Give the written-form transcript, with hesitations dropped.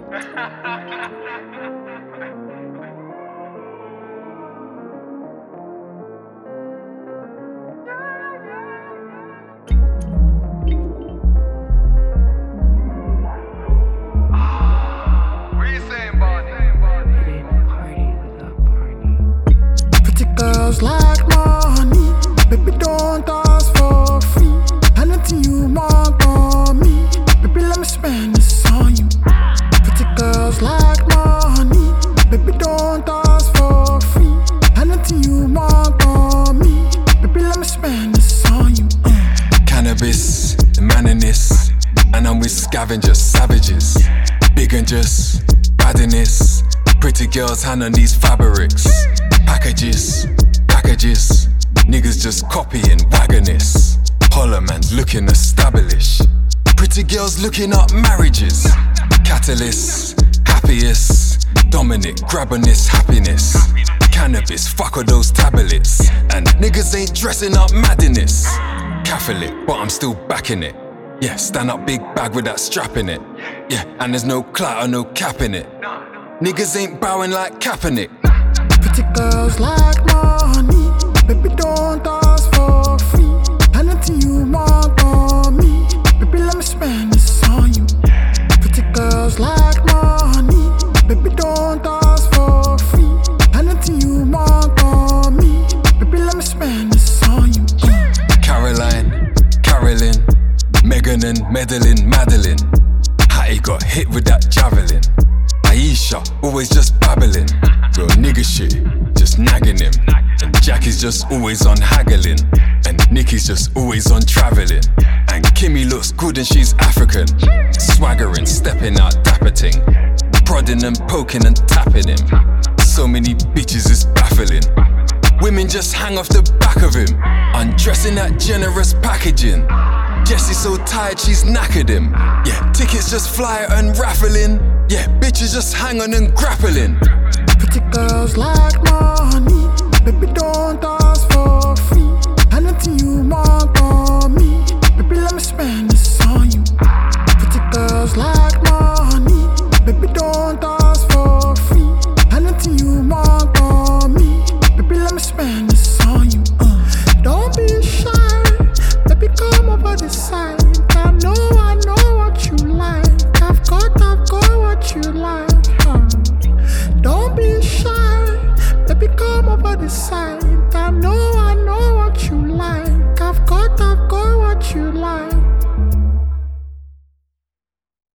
What you saying, Barney? It ain't a party without Barney. Pretty girls like money, baby don't ask for free. Anything you want on me, baby let me spend this on you. Pretty girls like money, baby don't ask for free. Anything you want on me, baby let me spend this on you. Cannabis, the man in this, and I'm with scavengers, savages. Big and just badness. Pretty girls hand on these fabrics. Packages, niggas just copying wagoness. Holler man looking established. Pretty girls looking up marriages. Catalyst, happiest. Dominic grabbing this happiness. Cannabis, fuck all those tablets. And niggas ain't dressing up madness. Catholic, but I'm still backing it. Yeah, stand up big bag with that strap in it. Yeah, and there's no clout or no cap in it. Niggas ain't bowing like Kaepernick. Pretty girls like money, baby don't ask for free. Anything you want on me, baby let me spend this on you. Pretty girls like money, baby don't ask for free. Anything you want on me, baby let me spend this on you. Caroline, Carolyn, Megan and Madeline. Hattie got hit with that javelin. Aisha, always just babbling. Real nigga shit, just nagging him. And Jackie's just always on haggling. And Nikki's just always on travelling. And Kimmy looks good and she's African. Swaggering, stepping out, dapper ting. Prodding and poking and tapping him. So many bitches is baffling. Women just hang off the back of him. Undressing that generous packaging. Jessie's so tired she's knackered him. Yeah, tickets just fly and raffling. Yeah, bitches just hang on and grappling. Pretty girls like money, baby don't ask for free. Anything you want on me, baby let me spend this on you. Pretty girls like money, baby don't ask for free. Anything you want on me, baby let me spend this on you. Don't be shy, baby come over this side. I know what you like. I've got what you like. Don't be shy, baby come over this side.